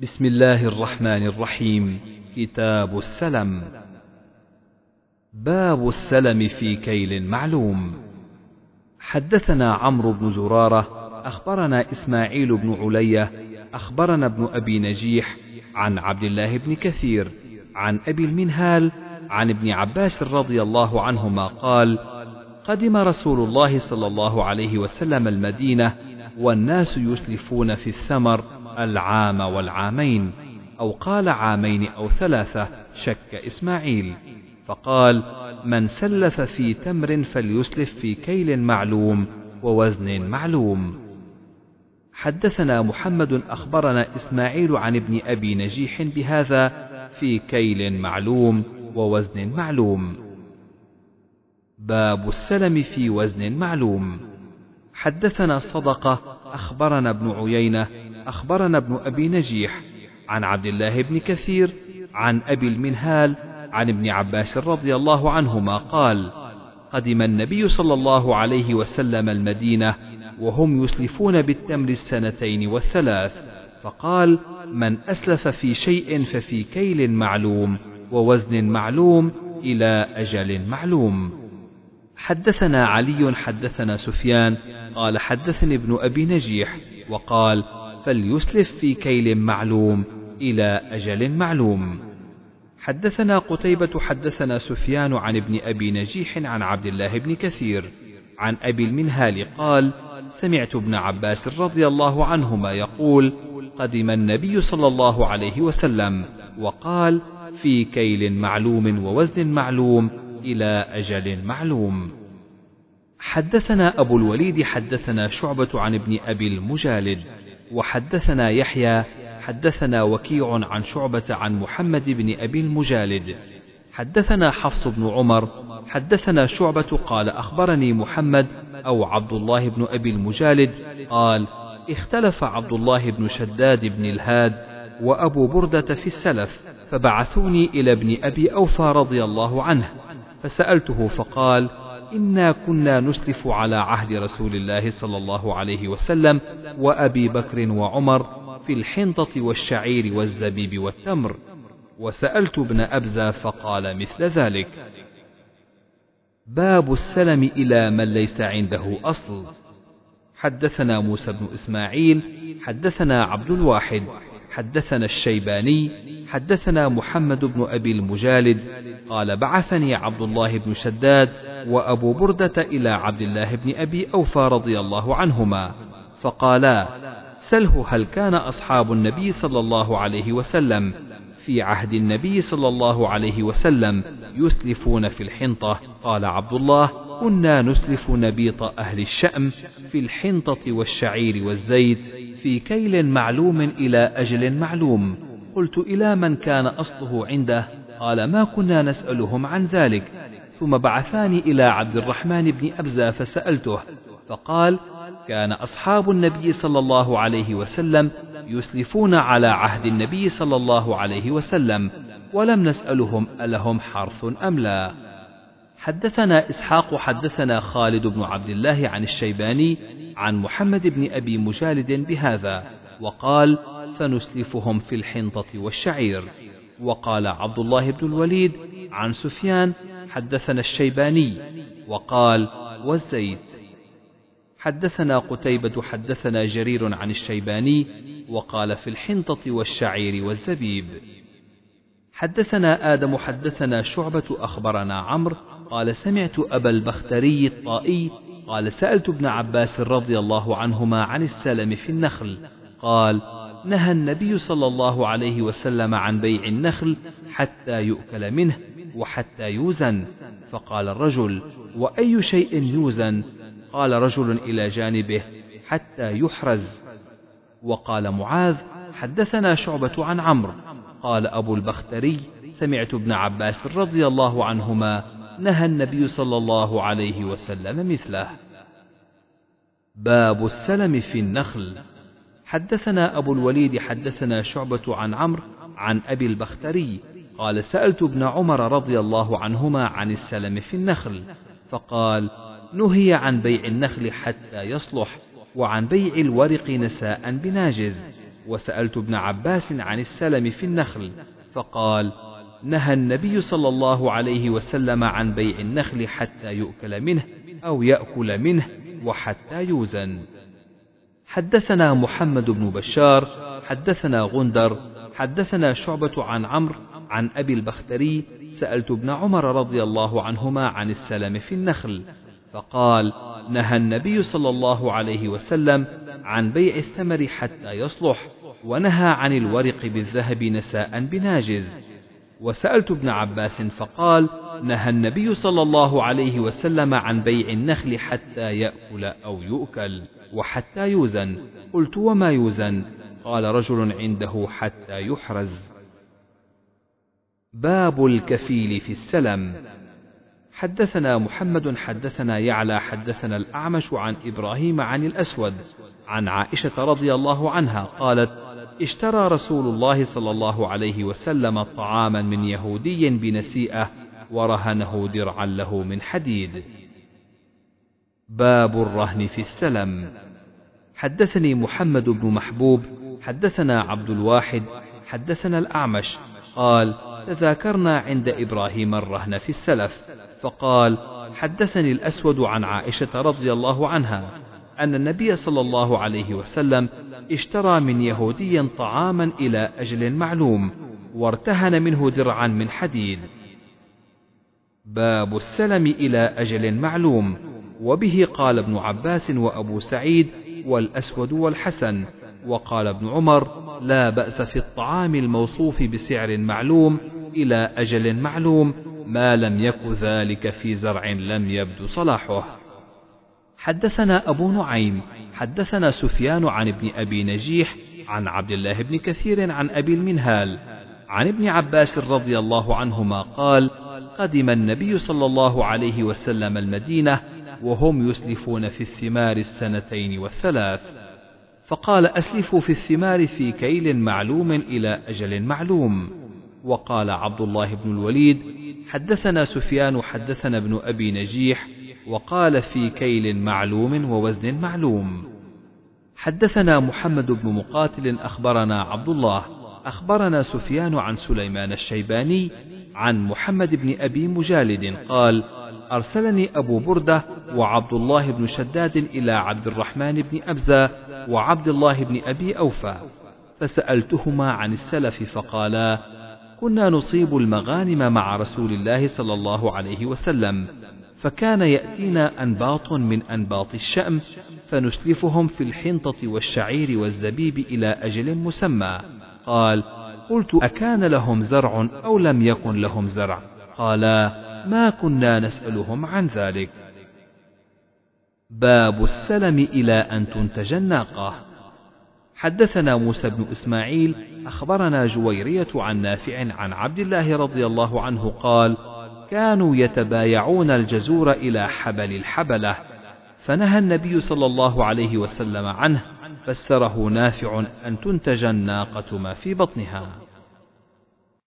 بسم الله الرحمن الرحيم. كتاب السلم. باب السلم في كيل معلوم. حدثنا عمرو بن زرارة أخبرنا إسماعيل بن علية أخبرنا ابن أبي نجيح عن عبد الله بن كثير عن أبي المنهال عن ابن عباس رضي الله عنهما قال: قدم رسول الله صلى الله عليه وسلم المدينة والناس يسلفون في الثمر العام والعامين، أو قال عامين أو ثلاثة، شك إسماعيل، فقال: من سلف في تمر فليسلف في كيل معلوم ووزن معلوم. حدثنا محمد أخبرنا إسماعيل عن ابن أبي نجيح بهذا: في كيل معلوم ووزن معلوم. باب السلم في وزن معلوم. حدثنا صدقة أخبرنا ابن عيينة أخبرنا ابن أبي نجيح عن عبد الله بن كثير عن أبي المنهال عن ابن عباس رضي الله عنهما قال: قدم النبي صلى الله عليه وسلم المدينة وهم يسلفون بالتمر السنتين والثلاث، فقال: من أسلف في شيء ففي كيل معلوم ووزن معلوم إلى أجل معلوم. حدثنا علي حدثنا سفيان قال: حدثني ابن أبي نجيح وقال: فليسلف في كيل معلوم إلى أجل معلوم. حدثنا قتيبة حدثنا سفيان عن ابن أبي نجيح عن عبد الله بن كثير عن أبي المنهال قال: سمعت ابن عباس رضي الله عنهما يقول: قدم النبي صلى الله عليه وسلم وقال: في كيل معلوم ووزن معلوم إلى أجل معلوم. حدثنا أبو الوليد حدثنا شعبة عن ابن أبي المجالد وحدثنا يحيى حدثنا وكيع عن شعبة عن محمد بن أبي المجالد حدثنا حفص بن عمر حدثنا شعبة قال: أخبرني محمد أو عبد الله بن أبي المجالد قال: اختلف عبد الله بن شداد بن الهاد وأبو بردة في السلف، فبعثوني إلى ابن أبي أوفى رضي الله عنه، فسألته فقال: إنا كنا نسلف على عهد رسول الله صلى الله عليه وسلم وأبي بكر وعمر في الحنطة والشعير والزبيب والتمر، وسألت ابن أبزة فقال مثل ذلك. باب السلم إلى من ليس عنده أصل. حدثنا موسى بن إسماعيل حدثنا عبد الواحد حدثنا الشيباني حدثنا محمد بن أبي المجالد قال: بعثني عبد الله بن شداد وأبو بردة إلى عبد الله بن أبي أوفى رضي الله عنهما، فقالا: سله هل كان أصحاب النبي صلى الله عليه وسلم في عهد النبي صلى الله عليه وسلم يسلفون في الحنطة؟ قال عبد الله: كنا نسلف نبيط أهل الشأم في الحنطة والشعير والزيت في كيل معلوم إلى أجل معلوم. قلت: إلى من كان أصله عنده؟ قال: ما كنا نسألهم عن ذلك. ثم بعثاني إلى عبد الرحمن بن أبزة فسألته، فقال: كان أصحاب النبي صلى الله عليه وسلم يسلفون على عهد النبي صلى الله عليه وسلم، ولم نسألهم ألهم حرث أم لا. حدثنا إسحاق حدثنا خالد بن عبد الله عن الشيباني عن محمد بن أبي مجالد بهذا، وقال: فنسلفهم في الحنطة والشعير. وقال عبد الله بن الوليد عن سفيان: حدثنا الشيباني وقال: والزيت. حدثنا قتيبة حدثنا جرير عن الشيباني وقال: في الحنطة والشعير والزبيب. حدثنا آدم حدثنا شعبة أخبرنا عمرو قال: سمعت أبا البختري الطائي قال: سألت ابن عباس رضي الله عنهما عن السلم في النخل، قال: نهى النبي صلى الله عليه وسلم عن بيع النخل حتى يؤكل منه وحتى يوزن. فقال الرجل: وأي شيء يوزن؟ قال رجل إلى جانبه: حتى يحرز. وقال معاذ: حدثنا شعبة عن عمرو قال أبو البختري: سمعت ابن عباس رضي الله عنهما نهى النبي صلى الله عليه وسلم مثله. باب السلم في النخل. حدثنا أبو الوليد حدثنا شعبة عن عمرو عن أبي البختري قال: سألت ابن عمر رضي الله عنهما عن السلم في النخل، فقال: نهي عن بيع النخل حتى يصلح، وعن بيع الورق نساء بناجز. وسألت ابن عباس عن السلم في النخل فقال: نهى النبي صلى الله عليه وسلم عن بيع النخل حتى يؤكل منه أو يأكل منه وحتى يوزن. حدثنا محمد بن بشار حدثنا غندر حدثنا شعبة عن عمرو عن أبي البختري: سألت ابن عمر رضي الله عنهما عن السلم في النخل فقال: نهى النبي صلى الله عليه وسلم عن بيع الثمر حتى يصلح، ونهى عن الورق بالذهب نساء بناجز. وسألت ابن عباس فقال: نهى النبي صلى الله عليه وسلم عن بيع النخل حتى يأكل أو يؤكل وحتى يوزن. قلت: وما يوزن؟ قال: رجل عنده حتى يحرز. باب الكفيل في السلم. حدثنا محمد حدثنا يعلى حدثنا الأعمش عن إبراهيم عن الأسود عن عائشة رضي الله عنها قالت: اشترى رسول الله صلى الله عليه وسلم طعاما من يهودي بنسيئة ورهنه درعا له من حديد. باب الرهن في السلم. حدثني محمد بن محبوب حدثنا عبد الواحد حدثنا الأعمش قال: تذاكرنا عند إبراهيم الرهن في السلف، فقال: حدثني الأسود عن عائشة رضي الله عنها أن النبي صلى الله عليه وسلم اشترى من يهودي طعاما إلى أجل معلوم وارتهن منه درعا من حديد. باب السلم إلى أجل معلوم. وبه قال ابن عباس وأبو سعيد والأسود والحسن. وقال ابن عمر: لا بأس في الطعام الموصوف بسعر معلوم إلى أجل معلوم ما لم يك ذلك في زرع لم يبدو صلاحه. حدثنا أبو نعيم حدثنا سفيان عن ابن أبي نجيح عن عبد الله بن كثير عن أبي المنهال عن ابن عباس رضي الله عنهما قال: قدم النبي صلى الله عليه وسلم المدينة وهم يسلفون في الثمار 2 و3، فقال: أسلفوا في الثمار في كيل معلوم إلى أجل معلوم. وقال عبد الله بن الوليد: حدثنا سفيان حدثنا ابن أبي نجيح وقال: في كيل معلوم ووزن معلوم. حدثنا محمد بن مقاتل أخبرنا عبد الله أخبرنا سفيان عن سليمان الشيباني عن محمد بن أبي مجالد قال: أرسلني أبو بردة وعبد الله بن شداد إلى عبد الرحمن بن أبزة وعبد الله بن أبي أوفى، فسألتهما عن السلف فقالا: كنا نصيب المغانم مع رسول الله صلى الله عليه وسلم، فكان يأتينا أنباط من أنباط الشأم فنسلفهم في الحنطة والشعير والزبيب إلى أجل مسمى. قال: قلت: أكان لهم زرع أو لم يكن لهم زرع؟ قالا: ما كنا نسألهم عن ذلك. باب السلم إلى أن تنتج الناقة. حدثنا موسى بن إسماعيل أخبرنا جويرية عن نافع عن عبد الله رضي الله عنه قال: كانوا يتبايعون الجزور إلى حبل الحبلة، فنهى النبي صلى الله عليه وسلم عنه، فسره نافع: أن تنتج الناقة ما في بطنها.